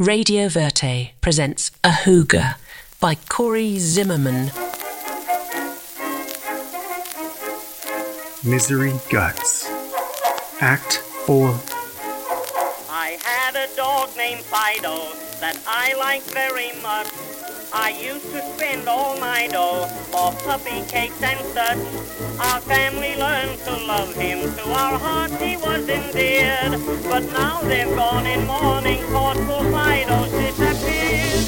Radio Verte presents Ahooga by Corey Zimmerman. Misery Guts. Act 4. I had a dog named Fido that I liked very much. I used to spend all my dough for puppy cakes and such. Our family learned to love him, to our hearts he was endeared. But now they've gone in mourning, thoughtful Fido's disappeared.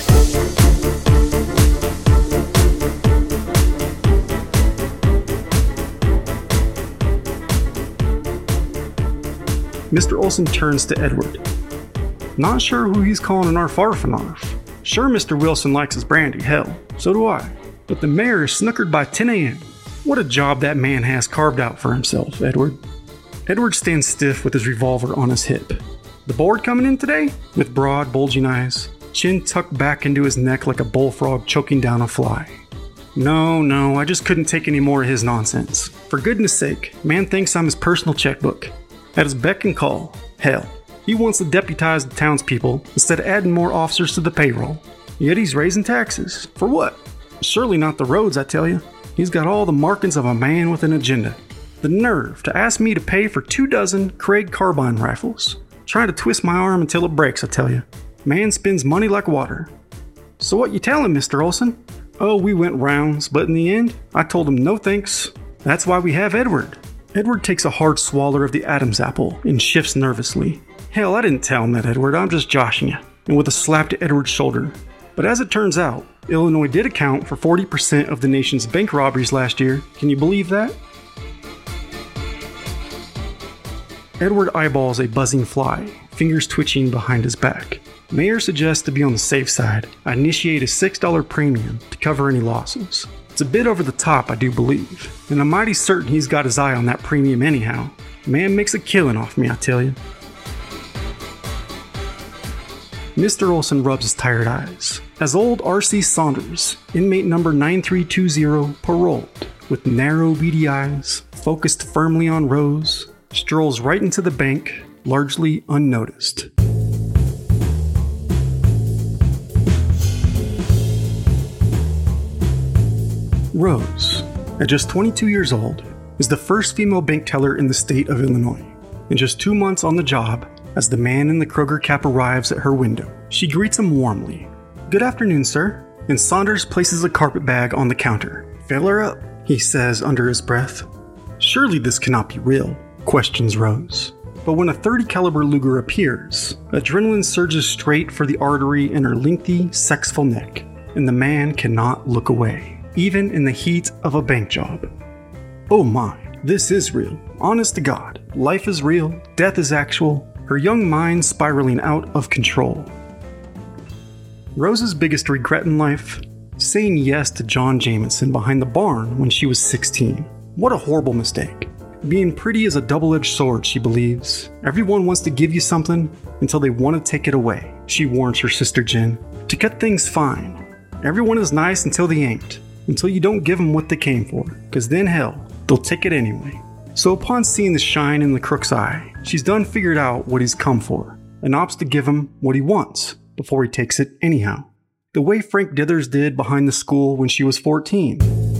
Mr. Olson turns to Edward. Not sure who he's calling an arf. Sure, Mr. Wilson likes his brandy, hell, so do I. But the mayor is snookered by 10 a.m. What a job that man has carved out for himself, Edward. Edward stands stiff with his revolver on his hip. The board coming in today? With broad, bulging eyes, chin tucked back into his neck like a bullfrog choking down a fly. No, I just couldn't take any more of his nonsense. For goodness sake, man thinks I'm his personal checkbook. At his beck and call, hell. He wants to deputize the townspeople instead of adding more officers to the payroll. Yet he's raising taxes. For what? Surely not the roads, I tell you. He's got all the markings of a man with an agenda. The nerve to ask me to pay for 24 Craig carbine rifles. Trying to twist my arm until it breaks, I tell you. Man spends money like water. So what you telling, Mr. Olson? Oh, we went rounds, but in the end, I told him no thanks. That's why we have Edward. Edward takes a hard swallow of the Adam's apple and shifts nervously. Hell, I didn't tell him that, Edward. I'm just joshing you. And with a slap to Edward's shoulder. But as it turns out, Illinois did account for 40% of the nation's bank robberies last year. Can you believe that? Edward eyeballs a buzzing fly, fingers twitching behind his back. Mayor suggests to be on the safe side, I initiate a $6 premium to cover any losses. It's a bit over the top, I do believe. And I'm mighty certain he's got his eye on that premium anyhow. Man makes a killing off me, I tell you. Mr. Olson rubs his tired eyes as old R.C. Saunders, inmate number 9320, paroled, with narrow beady eyes, focused firmly on Rose, strolls right into the bank, largely unnoticed. Rose, at just 22 years old, is the first female bank teller in the state of Illinois. In just 2 months on the job, as the man in the Kroger cap arrives at her window, she greets him warmly. Good afternoon, sir. And Saunders places a carpet bag on the counter. Fill her up, he says under his breath. Surely this cannot be real, questions Rose. But when a .30 caliber Luger appears, adrenaline surges straight for the artery in her lengthy, sexful neck, and the man cannot look away, even in the heat of a bank job. Oh my, this is real. Honest to God, life is real, death is actual, her young mind spiraling out of control. Rose's biggest regret in life? Saying yes to John Jameson behind the barn when she was 16. What a horrible mistake. Being pretty is a double-edged sword, she believes. Everyone wants to give you something until they want to take it away, she warns her sister Jen. To cut things fine. Everyone is nice until they ain't. Until you don't give them what they came for. Because then hell, they'll take it anyway. So upon seeing the shine in the crook's eye, she's done figured out what he's come for, and opts to give him what he wants, before he takes it anyhow. The way Frank Dithers did behind the school when she was 14.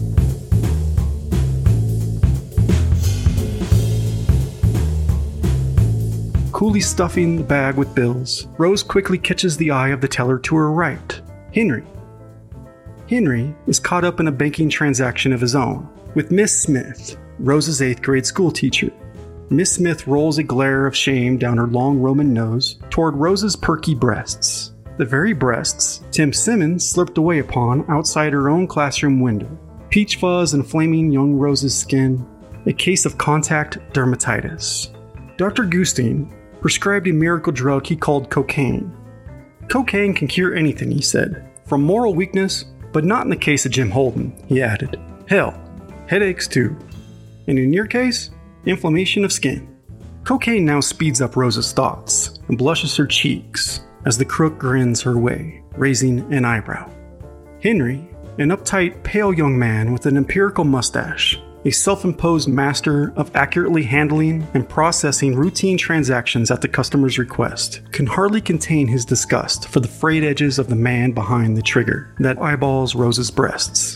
Coolly stuffing the bag with bills, Rose quickly catches the eye of the teller to her right, Henry. Henry is caught up in a banking transaction of his own, with Miss Smith, Rose's 8th grade school teacher. Miss Smith rolls a glare of shame down her long Roman nose toward Rose's perky breasts. The very breasts Tim Simmons slipped away upon outside her own classroom window. Peach fuzz and flaming young Rose's skin. A case of contact dermatitis. Dr. Gustin prescribed a miracle drug he called cocaine. Cocaine can cure anything, he said. From moral weakness, but not in the case of Jim Holden, he added. Hell, headaches too. And in your case, inflammation of skin. Cocaine now speeds up Rose's thoughts and blushes her cheeks as the crook grins her way, raising an eyebrow. Henry, an uptight, pale young man with an empirical mustache, a self-imposed master of accurately handling and processing routine transactions at the customer's request, can hardly contain his disgust for the frayed edges of the man behind the trigger that eyeballs Rose's breasts.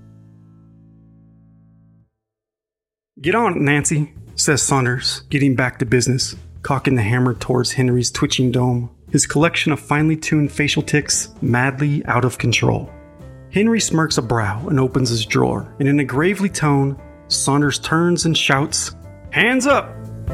"Get on it, Nancy," says Saunders, getting back to business, cocking the hammer towards Henry's twitching dome, his collection of finely tuned facial tics madly out of control. Henry smirks a brow and opens his drawer, and in a gravely tone, Saunders turns and shouts, "Hands up!"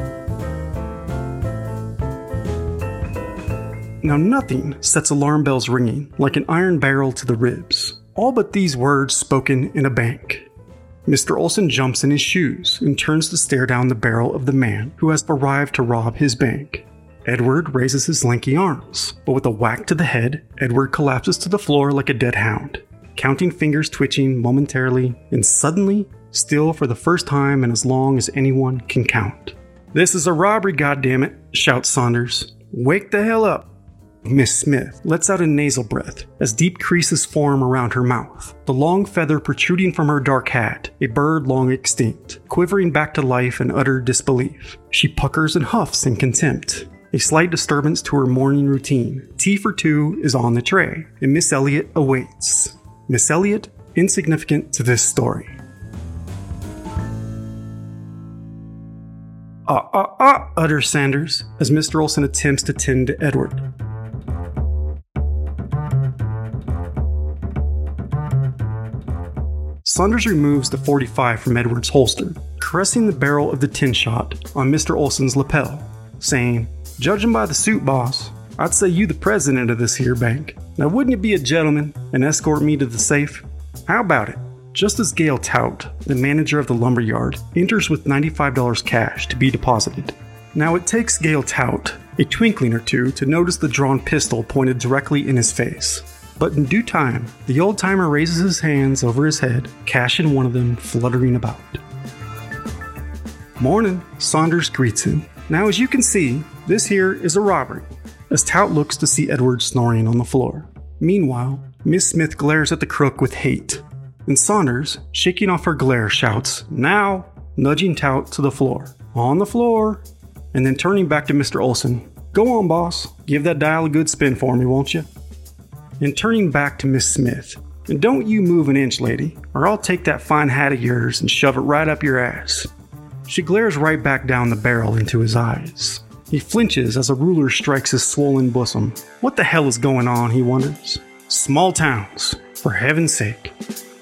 Now nothing sets alarm bells ringing like an iron barrel to the ribs, all but these words spoken in a bank. Mr. Olson jumps in his shoes and turns to stare down the barrel of the man who has arrived to rob his bank. Edward raises his lanky arms, but with a whack to the head, Edward collapses to the floor like a dead hound, counting fingers twitching momentarily, and suddenly, still for the first time in as long as anyone can count. "This is a robbery, goddammit," shouts Saunders. "Wake the hell up." Miss Smith lets out a nasal breath as deep creases form around her mouth, the long feather protruding from her dark hat, a bird long extinct, quivering back to life in utter disbelief. She puckers and huffs in contempt. A slight disturbance to her morning routine. Tea for two is on the tray, and Miss Elliot awaits. Miss Elliot, insignificant to this story. Utters Sanders, as Mr. Olson attempts to tend to Edward. Saunders removes the .45 from Edward's holster, caressing the barrel of the tin shot on Mr. Olson's lapel, saying, "Judging by the suit, boss, I'd say you the president of this here bank. Now wouldn't you be a gentleman and escort me to the safe? How about it?" Just as Gale Tout, the manager of the lumberyard, enters with $95 cash to be deposited. Now it takes Gale Tout a twinkling or two to notice the drawn pistol pointed directly in his face. But in due time, the old-timer raises his hands over his head, cash in one of them fluttering about. "Morning," Saunders greets him. "Now as you can see, this here is a robbery," as Tout looks to see Edward snoring on the floor. Meanwhile, Miss Smith glares at the crook with hate, and Saunders, shaking off her glare, shouts, "Now!" nudging Tout to the floor. "On the floor!" And then turning back to Mr. Olson, "Go on, boss. Give that dial a good spin for me, won't you?" And turning back to Miss Smith, "And don't you move an inch, lady, or I'll take that fine hat of yours and shove it right up your ass." She glares right back down the barrel into his eyes. He flinches as a ruler strikes his swollen bosom. What the hell is going on, he wonders. Small towns, for heaven's sake.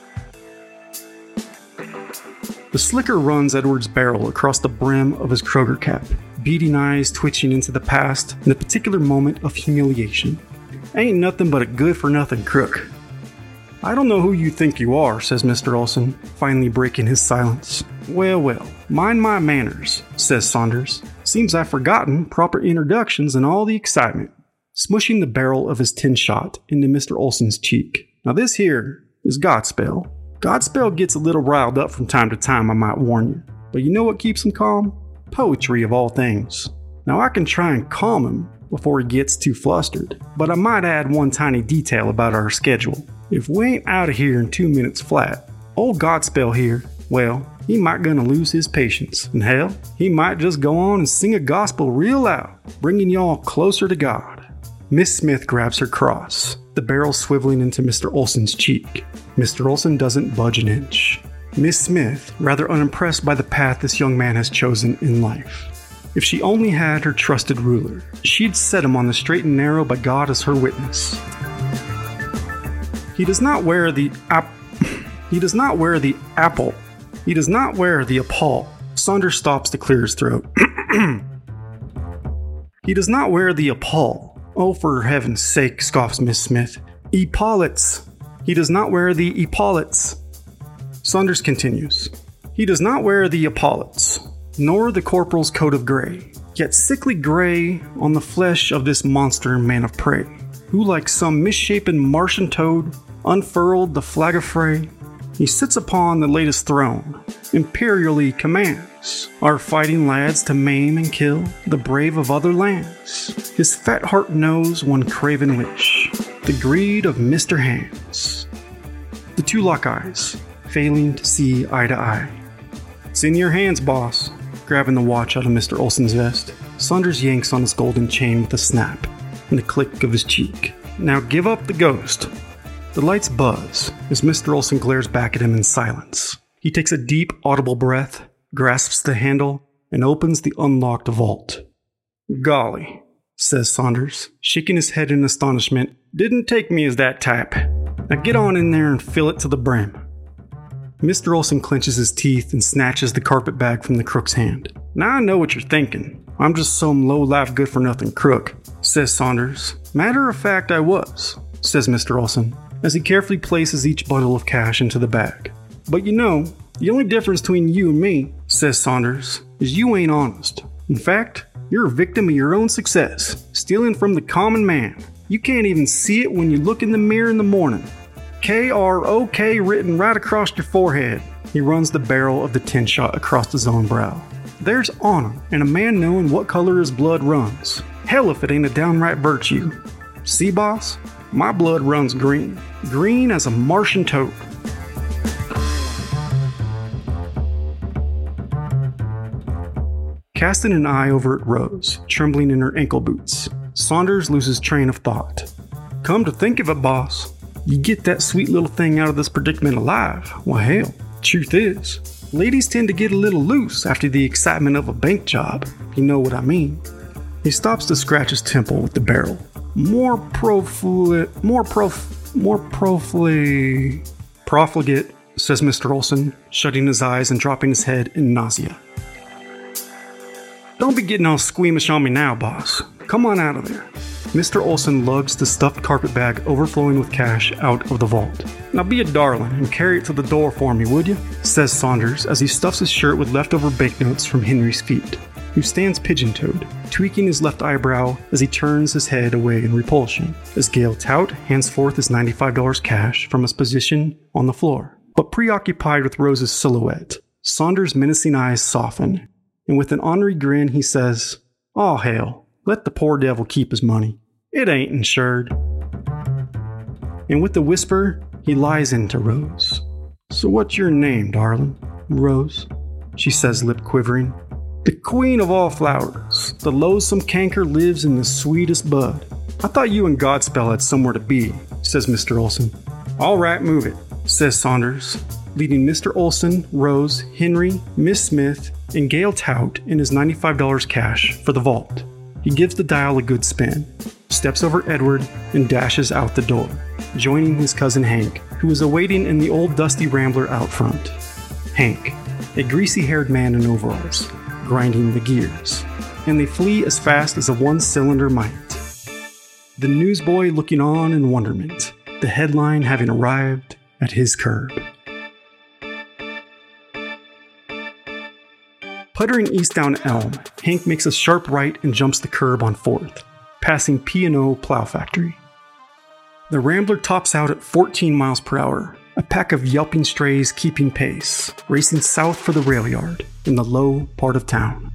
The slicker runs Edward's barrel across the brim of his Kroger cap, beady eyes twitching into the past in a particular moment of humiliation. "Ain't nothing but a good-for-nothing crook." "I don't know who you think you are," says Mr. Olson, finally breaking his silence. Well, mind my manners," says Saunders. "Seems I've forgotten proper introductions in all the excitement," smushing the barrel of his tin shot into Mr. Olson's cheek. "Now this here is Godspell. Godspell gets a little riled up from time to time, I might warn you. But you know what keeps him calm? Poetry of all things. Now I can try and calm him before he gets too flustered, but I might add one tiny detail about our schedule. If we ain't out of here in 2 minutes flat, old Godspell here, well, he might gonna lose his patience, and hell, he might just go on and sing a gospel real loud, bringing y'all closer to God." Miss Smith grabs her cross, the barrel swiveling into Mr. Olson's cheek. Mr. Olson doesn't budge an inch. Miss Smith, rather unimpressed by the path this young man has chosen in life. If she only had her trusted ruler, she'd set him on the straight and narrow by God as her witness. He does not wear the appall. Saunders stops to clear his throat. He does not wear the appall. "Oh, for heaven's sake," scoffs Miss Smith. "Epaulets. He does not wear the epaulets." Saunders continues. "He does not wear the epaulets, nor the corporal's coat of grey, yet sickly grey on the flesh of this monster man of prey, who like some misshapen Martian toad unfurled the flag of fray. He sits upon the latest throne, imperially commands our fighting lads to maim and kill the brave of other lands. His fat heart knows one craven wish, the greed of Mr. Hands." The two lock eyes, failing to see eye to eye. It's in your hands, boss. Grabbing the watch out of Mr. Olson's vest, Saunders yanks on his golden chain with a snap and a click of his cheek. Now give up the ghost. The lights buzz as Mr. Olson glares back at him in silence. He takes a deep, audible breath, grasps the handle, and opens the unlocked vault. Golly, says Saunders, shaking his head in astonishment. Didn't take me as that type. Now get on in there and fill it to the brim. Mr. Olson clenches his teeth and snatches the carpet bag from the crook's hand. Now I know what you're thinking. I'm just some low-life good-for-nothing crook, says Saunders. Matter of fact, I was, says Mr. Olson, as he carefully places each bundle of cash into the bag. But you know, the only difference between you and me, says Saunders, is you ain't honest. In fact, you're a victim of your own success, stealing from the common man. You can't even see it when you look in the mirror in the morning. K-R-O-K written right across your forehead. He runs the barrel of the 10-shot across his own brow. There's honor in a man knowing what color his blood runs. Hell if it ain't a downright virtue. See, boss? My blood runs green. Green as a Martian toad. Casting an eye over at Rose, trembling in her ankle boots, Saunders loses train of thought. Come to think of it, boss, you get that sweet little thing out of this predicament alive. Why hell, truth is, ladies tend to get a little loose after the excitement of a bank job. You know what I mean. He stops to scratch his temple with the barrel. More profligate, says Mr. Olson, shutting his eyes and dropping his head in nausea. Don't be getting all squeamish on me now, boss. Come on out of there. Mr. Olson lugs the stuffed carpet bag overflowing with cash out of the vault. Now be a darling and carry it to the door for me, would you? Says Saunders as he stuffs his shirt with leftover banknotes from Henry's feet, who stands pigeon-toed, tweaking his left eyebrow as he turns his head away in repulsion, as Gail Tout hands forth his $95 cash from his position on the floor. But preoccupied with Rose's silhouette, Saunders' menacing eyes soften, and with an ornery grin he says, "Aw hell, let the poor devil keep his money. It ain't insured." And with a whisper, he lies into Rose. "So what's your name, darling?" "Rose," she says, lip quivering. "The queen of all flowers. The loathsome canker lives in the sweetest bud. I thought you and Godspell had somewhere to be," says Mr. Olson. "All right, move it," says Saunders, leading Mr. Olson, Rose, Henry, Miss Smith, and Gail Tout in his $95 cash for the vault. He gives the dial a good spin, steps over Edward, and dashes out the door, joining his cousin Hank, who is awaiting in the old dusty Rambler out front. Hank, a greasy-haired man in overalls, grinding the gears, and they flee as fast as a one-cylinder might. The newsboy looking on in wonderment, the headline having arrived at his curb. Puttering east down Elm, Hank makes a sharp right and jumps the curb on 4th, passing P&O Plow Factory. The Rambler tops out at 14 miles per hour, a pack of yelping strays keeping pace, racing south for the rail yard in the low part of town.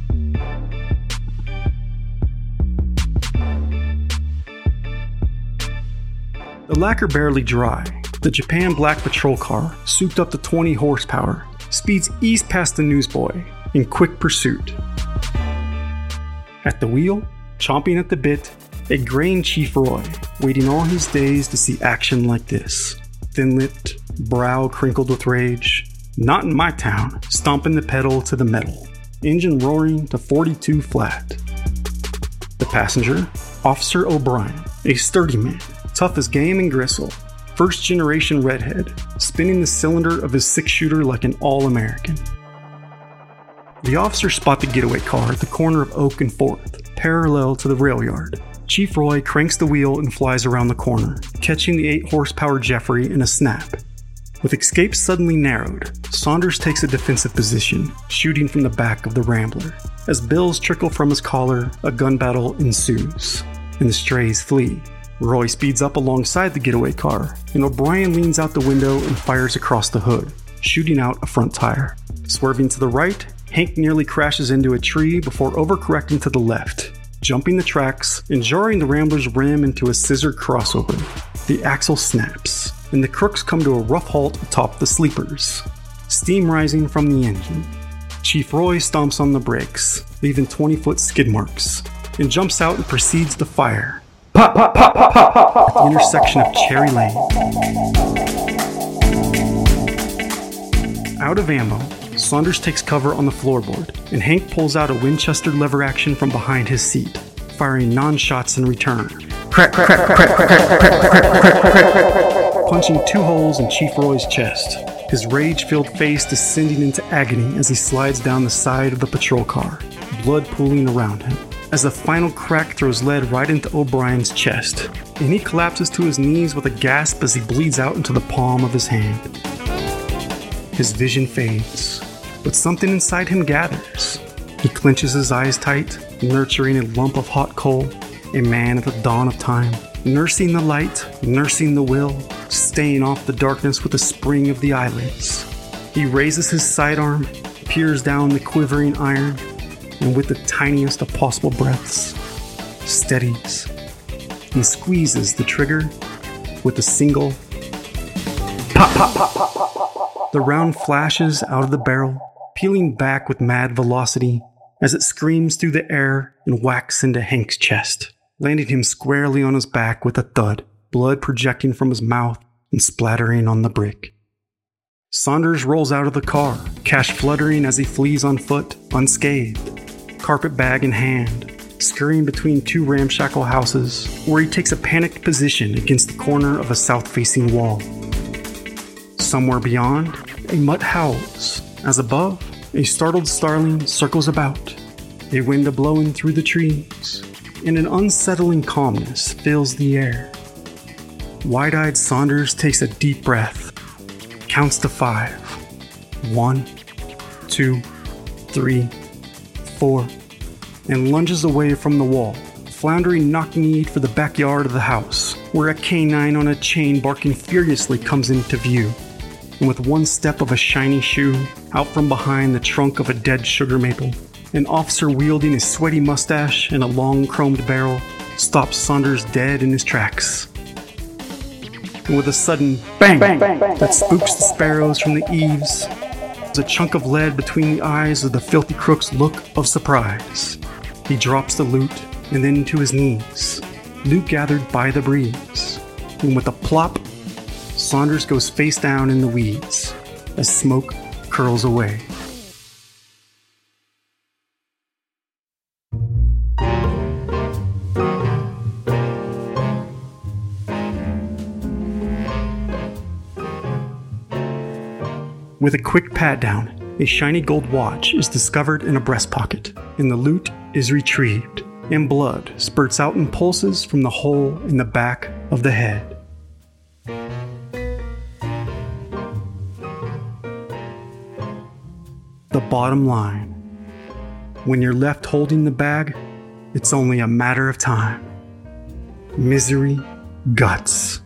The lacquer barely dry, the Japan Black Patrol car, souped up to 20 horsepower, speeds east past the newsboy in quick pursuit. At the wheel, chomping at the bit, a graying Chief Roy, waiting all his days to see action like this. Thin-lipped, brow crinkled with rage. Not in my town, stomping the pedal to the metal. Engine roaring to 42 flat. The passenger, Officer O'Brien, a sturdy man, tough as game and gristle. First-generation redhead, spinning the cylinder of his six-shooter like an all-American. The officers spot the getaway car at the corner of Oak and 4th, parallel to the rail yard. Chief Roy cranks the wheel and flies around the corner, catching the 8-horsepower Jeffrey in a snap. With escape suddenly narrowed, Saunders takes a defensive position, shooting from the back of the Rambler. As bills trickle from his collar, a gun battle ensues, and the strays flee. Roy speeds up alongside the getaway car, and O'Brien leans out the window and fires across the hood, shooting out a front tire. Swerving to the right, Hank nearly crashes into a tree before overcorrecting to the left, jumping the tracks and jarring the Rambler's rim into a scissor crossover. The axle snaps, and the crooks come to a rough halt atop the sleepers. steam rising from the engine. Chief Roy stomps on the brakes, leaving 20-foot skid marks, and jumps out and proceeds to fire. Pop, pop, pop, pop, pop, pop, pop, at the intersection of Cherry Lane. Out of ammo, Saunders takes cover on the floorboard, and Hank pulls out a Winchester lever action from behind his seat, firing non-shots in return. Crack, crack, crack, crack, crack, crack, crack, crack, crack, punching 2 holes in Chief Roy's chest, his rage-filled face descending into agony as he slides down the side of the patrol car, blood pooling around him, as the final crack throws lead right into O'Brien's chest, and he collapses to his knees with a gasp as he bleeds out into the palm of his hand. His vision fades, but something inside him gathers. He clenches his eyes tight, nurturing a lump of hot coal, a man at the dawn of time, nursing the light, nursing the will, staying off the darkness with a spring of the eyelids. He raises his sidearm, peers down the quivering iron, and with the tiniest of possible breaths, steadies and squeezes the trigger with a single pop, pop, pop, pop, pop, pop. The round flashes out of the barrel, peeling back with mad velocity as it screams through the air and whacks into Hank's chest, landing him squarely on his back with a thud, blood projecting from his mouth and splattering on the brick. Saunders rolls out of the car, cash fluttering as he flees on foot, unscathed, carpet bag in hand, scurrying between 2 ramshackle houses, where he takes a panicked position against the corner of a south-facing wall. Somewhere beyond, a mutt howls, as above, a startled starling circles about, a wind a-blowing through the trees, and an unsettling calmness fills the air. Wide-eyed Saunders takes a deep breath, counts to 5. 1, 2, 3, 4, and lunges away from the wall, floundering knock-kneed for the backyard of the house, where a canine on a chain barking furiously comes into view, and with one step of a shiny shoe, out from behind the trunk of a dead sugar maple, an officer wielding a sweaty mustache and a long chromed barrel stops Saunders dead in his tracks. And with a sudden bang, bang, bang, bang that spooks the sparrows from the eaves, a chunk of lead between the eyes of the filthy crook's look of surprise. He drops the loot and then to his knees, loot gathered by the breeze, and with a plop, Saunders goes face down in the weeds as smoke curls away. With a quick pat-down, a shiny gold watch is discovered in a breast pocket, and the loot is retrieved, and blood spurts out in pulses from the hole in the back of the head. The bottom line: when you're left holding the bag, it's only a matter of time. Misery, guts.